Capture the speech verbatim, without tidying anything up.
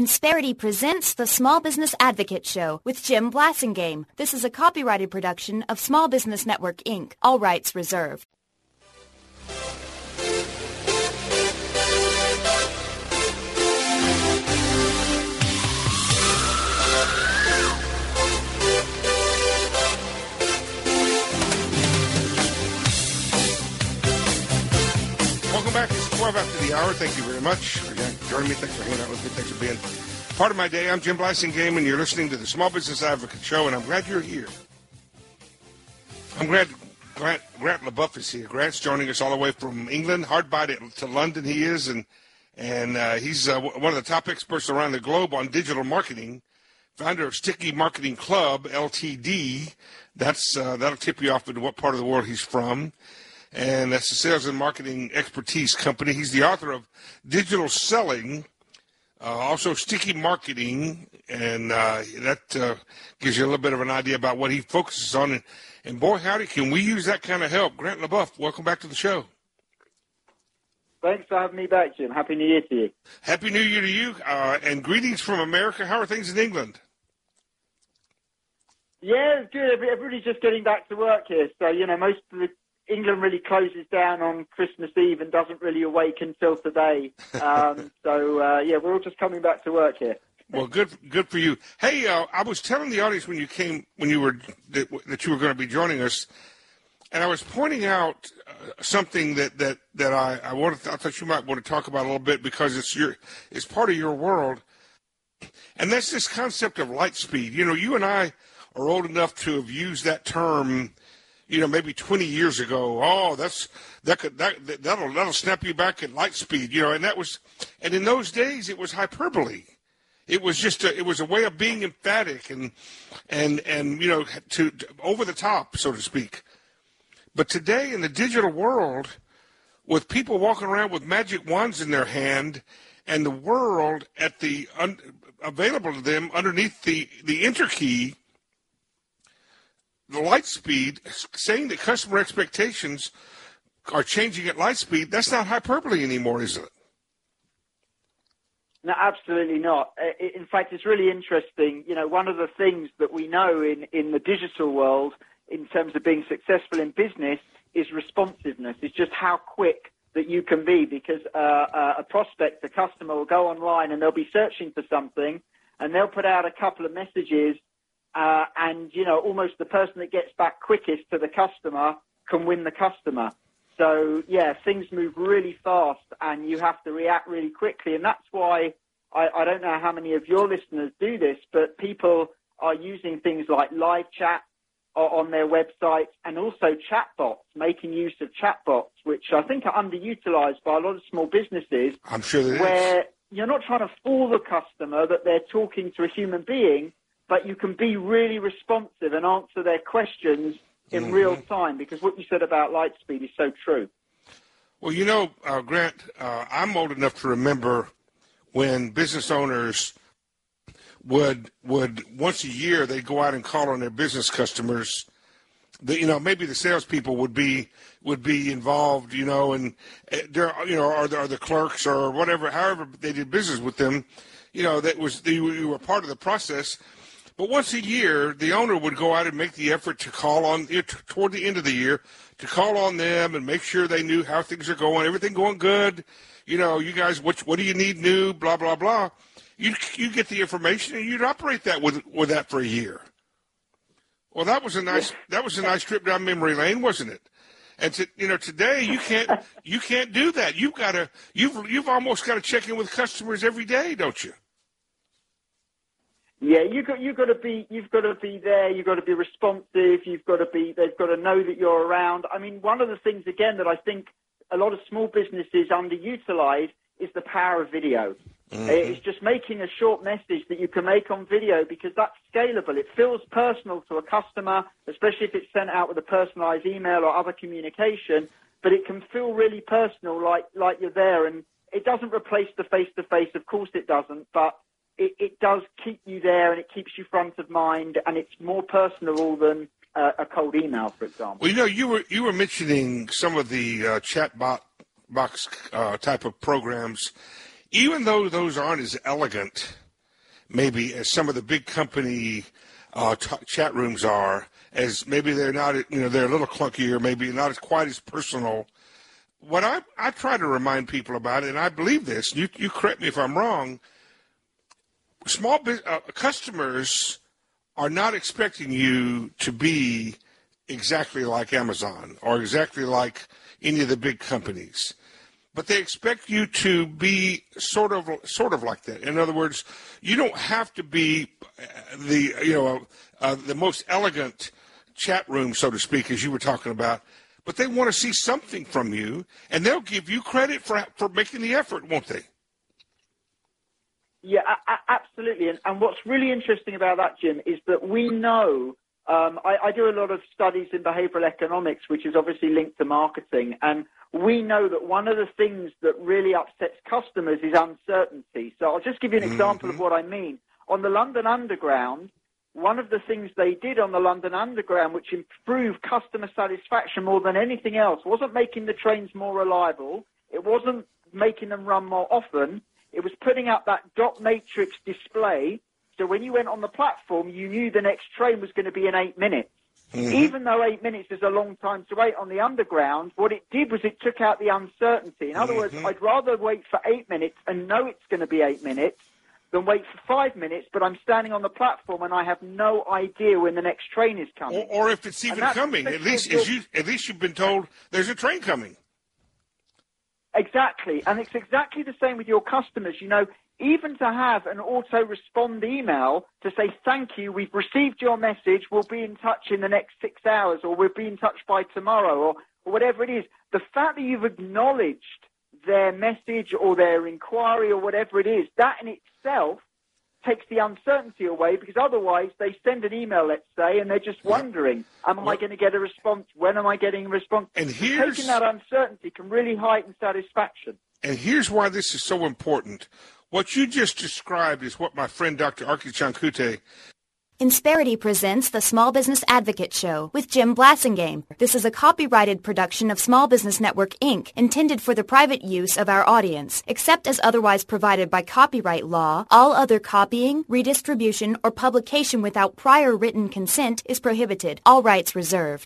Insperity presents the Small Business Advocate Show with Jim Blasingame. This is a copyrighted production of Small Business Network, Incorporated. All rights reserved. Welcome back. It's twelve after the hour. Thank you very much for joining me. Thanks for hanging out with me. Thanks for being part of my day. I'm Jim Blasingame, and you're listening to the Small Business Advocate Show, and I'm glad you're here. I'm glad Grant, Grant LeBoeuf is here. Grant's joining us all the way from England, hard by to, to London he is, and and uh, he's uh, one of the top experts around the globe on digital marketing, founder of Sticky Marketing Club, L T D. That's uh, that'll tip you off into what part of the world he's from. And that's a sales and marketing expertise company. He's the author of Digital Selling, uh, also Sticky Marketing, and uh, that uh, gives you a little bit of an idea about what he focuses on. And, and boy, howdy, can we use that kind of help. Grant LeBoeuf, welcome back to the show. Thanks for having me back, Jim. Happy New Year to you. Happy New Year to you, uh, and greetings from America. How are things in England? Yeah, it's good. Everybody's just getting back to work here. So, you know, most of the England really closes down on Christmas Eve and doesn't really awake until today. Um, so, uh, yeah, we're all just coming back to work here. Well, good good for you. Hey, uh, I was telling the audience when you came, when you were, that, that you were going to be joining us, and I was pointing out uh, something that, that, that I, I wanted, I thought you might want to talk about a little bit because it's your, it's part of your world. And that's this concept of light speed. You know, you and I are old enough to have used that term, you know, maybe twenty years ago. Oh, that's that could that that'll that'll snap you back at light speed, you know. And that was, and in those days, it was hyperbole. It was just a, it was a way of being emphatic and and and you know to, to over the top, so to speak. But today, in the digital world, with people walking around with magic wands in their hand, and the world at the un, available to them underneath the the enter key, the light speed, saying that customer expectations are changing at light speed, that's not hyperbole anymore, is it? No, absolutely not. In fact, it's really interesting. You know, one of the things that we know in, in the digital world in terms of being successful in business is responsiveness. It's just how quick that you can be, because uh, a prospect, a customer will go online and they'll be searching for something and they'll put out a couple of messages. Uh, and, you know, almost the person that gets back quickest to the customer can win the customer. So, yeah, things move really fast and you have to react really quickly. And that's why I, I don't know how many of your listeners do this, but people are using things like live chat on their websites and also chatbots, making use of chatbots, which I think are underutilized by a lot of small businesses. I'm sure that where is. You're not trying to fool the customer that they're talking to a human being, but you can be really responsive and answer their questions in mm-hmm. real time, because what you said about light speed is so true. Well, you know, uh, Grant, uh, I'm old enough to remember when business owners would, would once a year, they'd go out and call on their business customers. The, you know, maybe the salespeople would be would be involved, you know, and there, you know, or the, or the clerks or whatever, however they did business with them, you know, that was they were part of the process. But once a year, the owner would go out and make the effort to call on, toward the end of the year, to call on them and make sure they knew how things are going, everything going good. You know, you guys, what what do you need new, blah, blah, blah. You you get the information and you'd operate that with with that for a year. Well, that was a nice that was a nice trip down memory lane, wasn't it? And to, you know, today you can't you can't do that. You've got to you've you've almost got to check in with customers every day, don't you? Yeah, you got you got to be you've got to be there. You've got to be responsive. You've got to be. They've got to know that you're around. I mean, one of the things again that I think a lot of small businesses underutilize is the power of video. Mm-hmm. It's just making a short message that you can make on video, because that's scalable. It feels personal to a customer, especially if it's sent out with a personalized email or other communication. But it can feel really personal, like like you're there, and it doesn't replace the face-to-face. Of course, it doesn't, but It, it does keep you there, and it keeps you front of mind, and it's more personal than uh, a cold email, for example. Well, you know, you were you were mentioning some of the uh, chat bot box uh, type of programs. Even though those aren't as elegant maybe as some of the big company uh, t- chat rooms are, as maybe they're not, you know, they're a little clunkier, maybe not as quite as personal. What I, I try to remind people about, and I believe this, you, you correct me if I'm wrong, small business, uh, customers are not expecting you to be exactly like Amazon or exactly like any of the big companies, but they expect you to be sort of sort of like that. In other words, you don't have to be the you know uh, the most elegant chat room, so to speak, as you were talking about, but they want to see something from you, and they'll give you credit for for making the effort, won't they? Yeah, a- a- absolutely. And, and what's really interesting about that, Jim, is that we know, um, I, I do a lot of studies in behavioral economics, which is obviously linked to marketing, and we know that one of the things that really upsets customers is uncertainty. So I'll just give you an mm-hmm. example of what I mean. On the London Underground, one of the things they did on the London Underground, which improved customer satisfaction more than anything else, wasn't making the trains more reliable. It wasn't making them run more often. It was putting up that dot matrix display. So when you went on the platform, you knew the next train was going to be in eight minutes. Mm-hmm. Even though eight minutes is a long time to wait on the Underground, what it did was it took out the uncertainty. In other mm-hmm. words, I'd rather wait for eight minutes and know it's going to be eight minutes than wait for five minutes, but I'm standing on the platform and I have no idea when the next train is coming. Or, or if it's even coming, at least as you, at least you've been told there's a train coming. Exactly, and it's exactly the same with your customers. You know, even to have an auto-respond email to say, thank you, we've received your message, we'll be in touch in the next six hours, or we'll be in touch by tomorrow, or, or whatever it is. The fact that you've acknowledged their message or their inquiry or whatever it is, that in itself takes the uncertainty away, because otherwise they send an email, let's say, and they're just wondering, am well, I going to get a response? When am I getting a response? And here's, taking that uncertainty can really heighten satisfaction. And here's why this is so important. What you just described is what my friend Doctor Arki Chankute. Insperity presents the Small Business Advocate Show with Jim Blasingame. This is a copyrighted production of Small Business Network, Incorporated, intended for the private use of our audience. Except as otherwise provided by copyright law, all other copying, redistribution, or publication without prior written consent is prohibited. All rights reserved.